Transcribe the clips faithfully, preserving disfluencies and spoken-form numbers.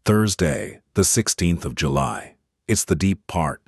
Thursday, the sixteenth of July. It's the deep part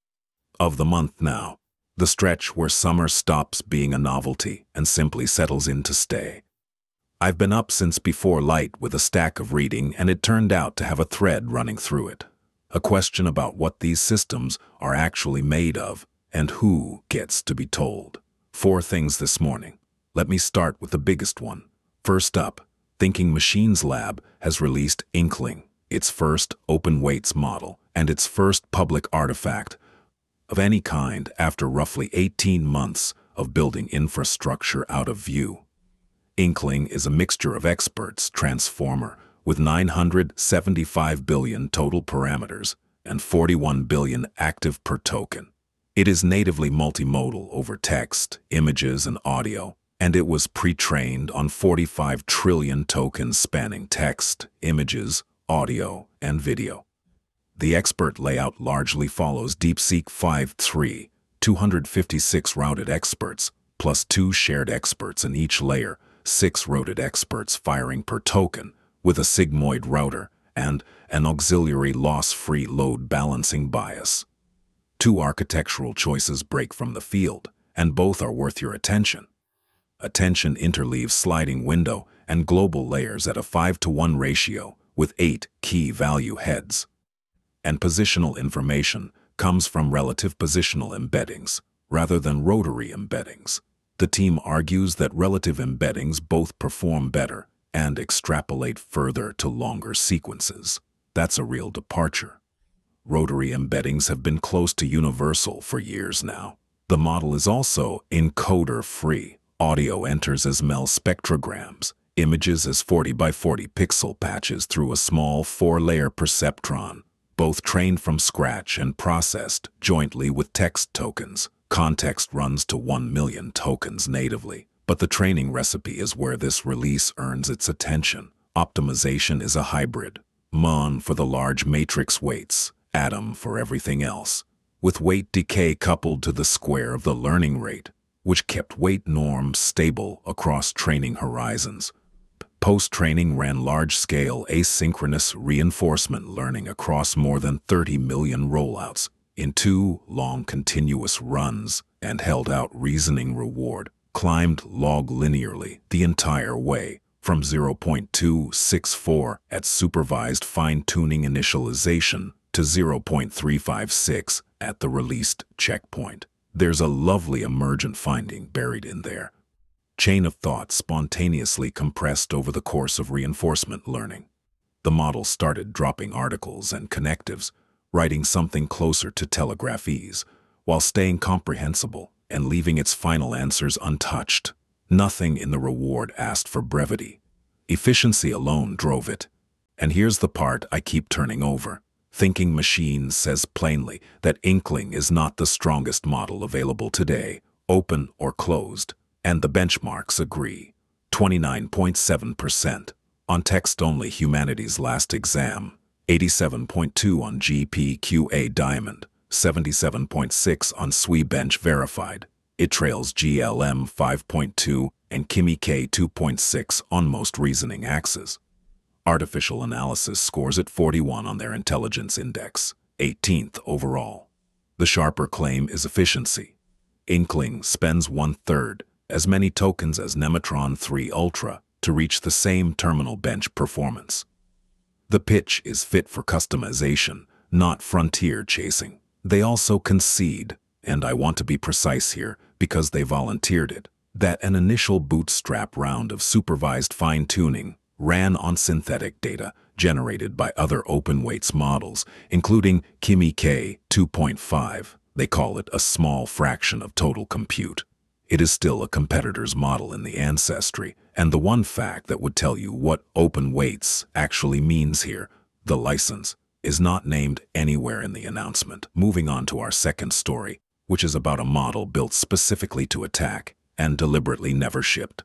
of the month now, the stretch where summer stops being a novelty and simply settles in to stay. I've been up since before light with a stack of reading, and it turned out to have a thread running through it. A question about what these systems are actually made of and who gets to be told. Four things this morning. Let me start with the biggest one. First up, Thinking Machines Lab has released Inkling, its first open weights model and its first public artifact of any kind after roughly eighteen months of building infrastructure out of view. Inkling is a mixture of experts transformer with nine hundred seventy-five billion total parameters and forty-one billion active per token. It is natively multimodal over text, images, and audio, and it was pre-trained on forty-five trillion tokens spanning text, images, audio, and video. The expert layout largely follows DeepSeek five point three, two hundred fifty-six routed experts, plus two shared experts in each layer, six routed experts firing per token, with a sigmoid router and an auxiliary loss-free load balancing bias. Two architectural choices break from the field, and both are worth your attention. Attention interleaves sliding window and global layers at a five to one ratio with eight key value heads. And positional information comes from relative positional embeddings rather than rotary embeddings. The team argues that relative embeddings both perform better and extrapolate further to longer sequences. That's a real departure. Rotary embeddings have been close to universal for years now. The model is also encoder-free. Audio enters as M E L spectrograms, images as forty by forty pixel patches through a small four-layer perceptron, both trained from scratch and processed jointly with text tokens. Context runs to one million tokens natively, but the training recipe is where this release earns its attention. Optimization is a hybrid. M O N for the large matrix weights, Atom for everything else, with weight decay coupled to the square of the learning rate, which kept weight norms stable across training horizons. Post-training ran large-scale asynchronous reinforcement learning across more than thirty million rollouts in two long continuous runs and held out reasoning reward, climbed log linearly the entire way from zero point two six four at supervised fine-tuning initialization to zero point three five six at the released checkpoint. There's a lovely emergent finding buried in there. Chain of thought spontaneously compressed over the course of reinforcement learning. The model started dropping articles and connectives, writing something closer to telegraphese, while staying comprehensible and leaving its final answers untouched. Nothing in the reward asked for brevity. Efficiency alone drove it. And here's the part I keep turning over. Thinking Machines says plainly that Inkling is not the strongest model available today, open or closed, and the benchmarks agree. twenty-nine point seven percent on text-only Humanities Last Exam, eighty-seven point two on G P Q A Diamond, seventy-seven point six on S W I Bench Verified. It trails G L M five point two and Kimi K two point six on most reasoning axes. Artificial Analysis scores at forty-one on their intelligence index, eighteenth overall. The sharper claim is efficiency. Inkling spends one-third as many tokens as Nematron three Ultra to reach the same terminal bench performance. The pitch is fit for customization, not frontier chasing. They also concede, and I want to be precise here because they volunteered it, that an initial bootstrap round of supervised fine-tuning ran on synthetic data generated by other open weights models, including Kimi K two point five. They call it a small fraction of total compute. It is still a competitor's model in the ancestry, and the one fact that would tell you what open weights actually means here, the license, is not named anywhere in the announcement. Moving on to our second story, which is about a model built specifically to attack and deliberately never shipped.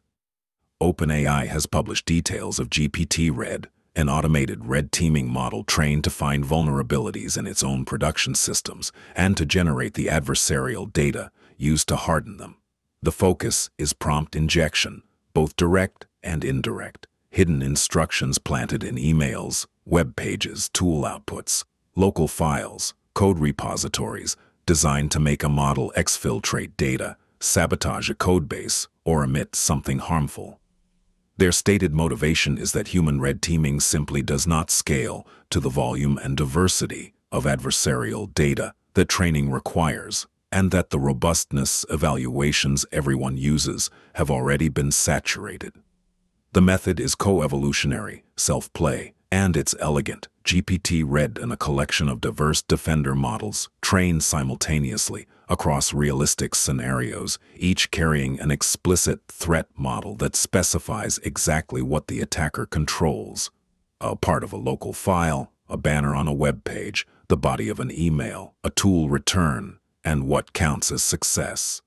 OpenAI has published details of G P T Red, an automated red teaming model trained to find vulnerabilities in its own production systems and to generate the adversarial data used to harden them. The focus is prompt injection, both direct and indirect, hidden instructions planted in emails, web pages, tool outputs, local files, code repositories, designed to make a model exfiltrate data, sabotage a codebase, or emit something harmful. Their stated motivation is that human red teaming simply does not scale to the volume and diversity of adversarial data that training requires, and that the robustness evaluations everyone uses have already been saturated. The method is co-evolutionary, self-play, and it's elegant. G P T-Red and a collection of diverse defender models trained simultaneously across realistic scenarios, each carrying an explicit threat model that specifies exactly what the attacker controls. A part of a local file, a banner on a web page, the body of an email, a tool return, and what counts as success.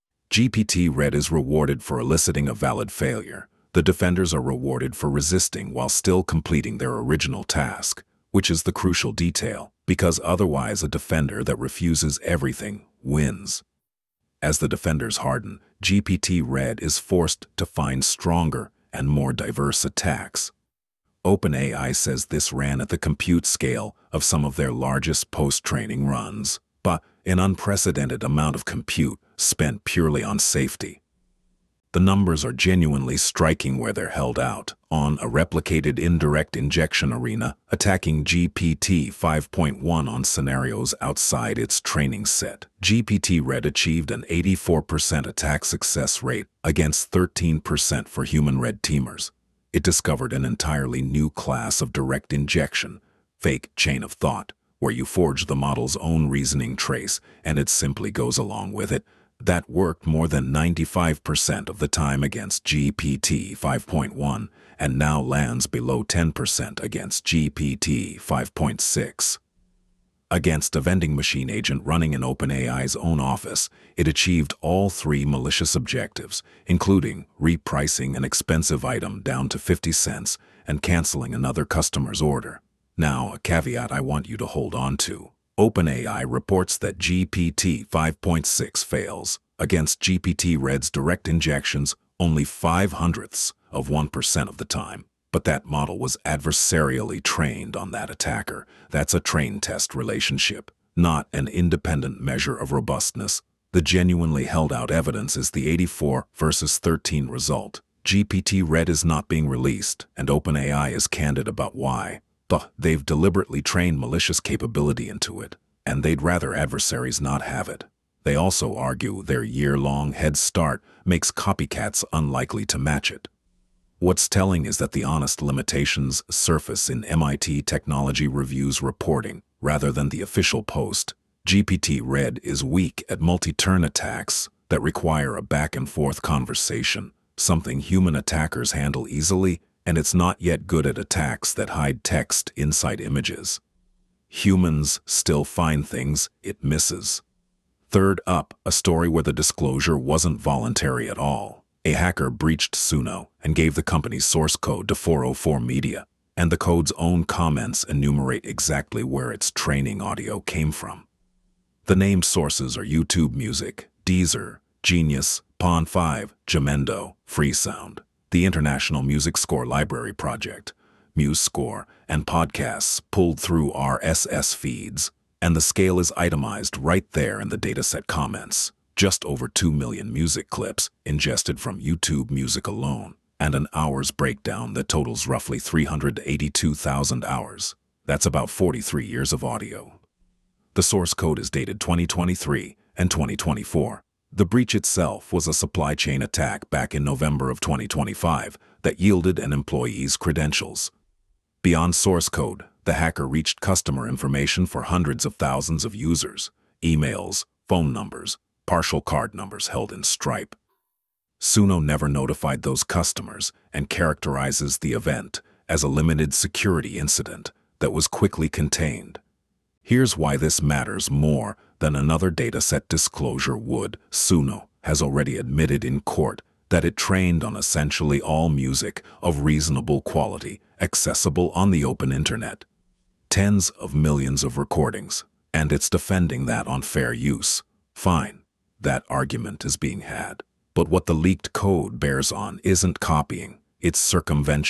G P T-Red is rewarded for eliciting a valid failure. The defenders are rewarded for resisting while still completing their original task, which is the crucial detail, because otherwise a defender that refuses everything wins. As the defenders harden, G P T-Red is forced to find stronger and more diverse attacks. OpenAI says this ran at the compute scale of some of their largest post-training runs, but an unprecedented amount of compute spent purely on safety. The numbers are genuinely striking where they're held out. On a replicated indirect injection arena, attacking G P T five point one on scenarios outside its training set, G P T-Red achieved an eighty-four percent attack success rate against thirteen percent for human red teamers. It discovered an entirely new class of direct injection, fake chain of thought, where you forge the model's own reasoning trace and it simply goes along with it. That worked more than ninety-five percent of the time against G P T five point one and now lands below ten percent against G P T five point six. Against a vending machine agent running in OpenAI's own office, it achieved all three malicious objectives, including repricing an expensive item down to fifty cents and canceling another customer's order. Now, a caveat I want you to hold on to. OpenAI reports that G P T five point six fails against G P T-Red's direct injections only five hundredths of one percent of the time. But that model was adversarially trained on that attacker. That's a train-test relationship, not an independent measure of robustness. The genuinely held-out evidence is the eighty-four versus thirteen result. G P T-Red is not being released, and OpenAI is candid about why. But they've deliberately trained malicious capability into it, and they'd rather adversaries not have it. They also argue their year-long head start makes copycats unlikely to match it. What's telling is that the honest limitations surface in M I T Technology Review's reporting, rather than the official post. G P T-Red is weak at multi-turn attacks that require a back-and-forth conversation, something human attackers handle easily, and it's not yet good at attacks that hide text inside images. Humans still find things it misses. Third up, a story where the disclosure wasn't voluntary at all. A hacker breached Suno and gave the company's source code to four oh four Media, and the code's own comments enumerate exactly where its training audio came from. The named sources are YouTube Music, Deezer, Genius, Pond five, Jamendo, Freesound, the International Music Score Library Project, MuseScore, and podcasts pulled through R S S feeds, and the scale is itemized right there in the dataset comments. Just over two million music clips ingested from YouTube Music alone, and an hour's breakdown that totals roughly three hundred eighty-two thousand hours. That's about forty-three years of audio. The source code is dated twenty twenty-three and twenty twenty-four. The breach itself was a supply chain attack back in November of twenty twenty-five that yielded an employee's credentials. Beyond source code, the hacker reached customer information for hundreds of thousands of users, emails, phone numbers, partial card numbers held in Stripe. Suno never notified those customers and characterizes the event as a limited security incident that was quickly contained. Here's why this matters more than another dataset disclosure would. Suno has already admitted in court that it trained on essentially all music of reasonable quality accessible on the open internet. Tens of millions of recordings, and it's defending that on fair use. Fine, that argument is being had. But what the leaked code bears on isn't copying, it's circumvention.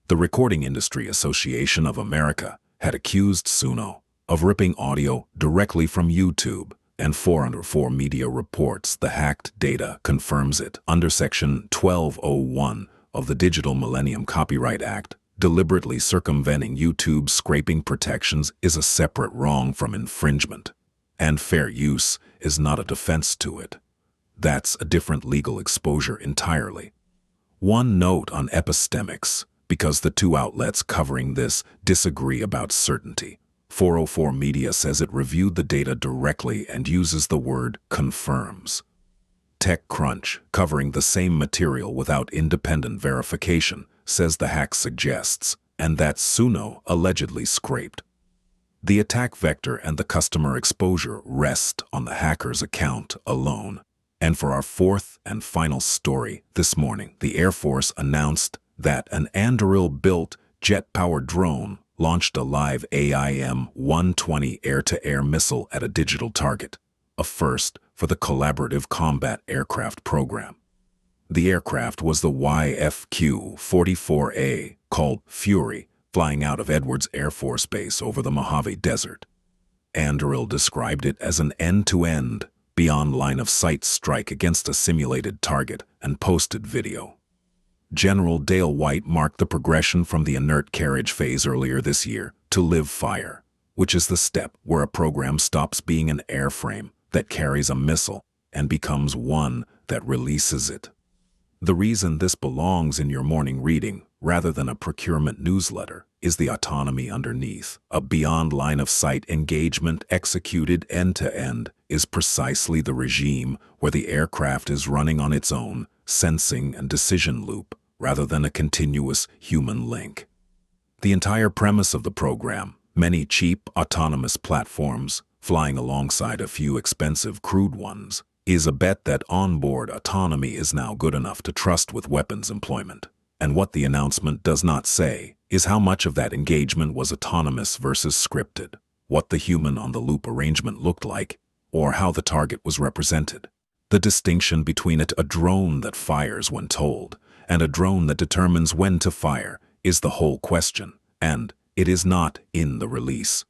The Recording Industry Association of America had accused Suno of ripping audio directly from YouTube, and four oh four Media reports the hacked data confirms it. Under Section twelve oh one of the Digital Millennium Copyright Act, deliberately circumventing YouTube's scraping protections is a separate wrong from infringement, and fair use is not a defense to it. That's a different legal exposure entirely. One note on epistemics, because the two outlets covering this disagree about certainty. four oh four Media says it reviewed the data directly and uses the word confirms. TechCrunch, covering the same material without independent verification, says the hack suggests, and that Suno allegedly scraped. The attack vector and the customer exposure rest on the hacker's account alone. And for our fourth and final story this morning, the Air Force announced that an Anduril-built jet-powered drone launched a live A I M one twenty air-to-air missile at a digital target, a first for the Collaborative Combat Aircraft program. The aircraft was the Y F Q forty-four A, called Fury, flying out of Edwards Air Force Base over the Mojave Desert. Anduril described it as an end-to-end, beyond line-of-sight strike against a simulated target and posted video. General Dale White marked the progression from the inert carriage phase earlier this year to live fire, which is the step where a program stops being an airframe that carries a missile and becomes one that releases it. The reason this belongs in your morning reading, rather than a procurement newsletter, is the autonomy underneath. A beyond line-of-sight engagement executed end-to-end is precisely the regime where the aircraft is running on its own sensing and decision loop, rather than a continuous human link. The entire premise of the program, many cheap autonomous platforms flying alongside a few expensive crewed ones, is a bet that onboard autonomy is now good enough to trust with weapons employment. And what the announcement does not say is how much of that engagement was autonomous versus scripted, what the human-on-the-loop arrangement looked like, or how the target was represented. The distinction between it, a drone that fires when told, and a drone that determines when to fire, is the whole question, and it is not in the release.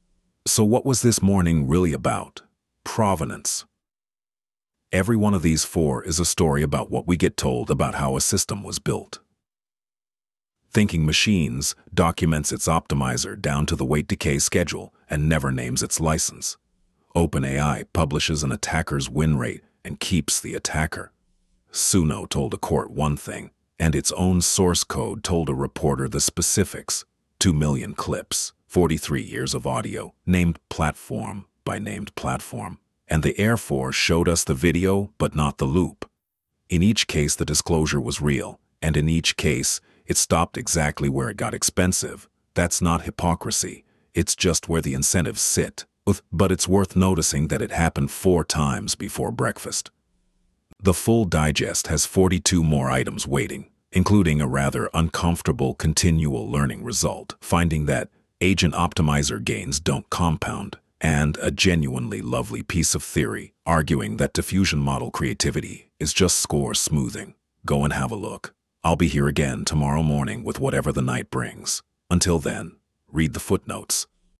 So what was this morning really about? Provenance. Every one of these four is a story about what we get told about how a system was built. Thinking Machines documents its optimizer down to the weight decay schedule and never names its license. OpenAI publishes an attacker's win rate and keeps the attacker. Suno told a court one thing, and its own source code told a reporter the specifics. Two million clips, forty-three years of audio, named platform by named platform. And the Air Force showed us the video, but not the loop. In each case, the disclosure was real, and in each case, it stopped exactly where it got expensive. That's not hypocrisy. It's just where the incentives sit. But it's worth noticing that it happened four times before breakfast. The full digest has forty-two more items waiting, including a rather uncomfortable continual learning result, finding that agent optimizer gains don't compound, and a genuinely lovely piece of theory arguing that diffusion model creativity is just score smoothing. Go and have a look. I'll be here again tomorrow morning with whatever the night brings. Until then, read the footnotes.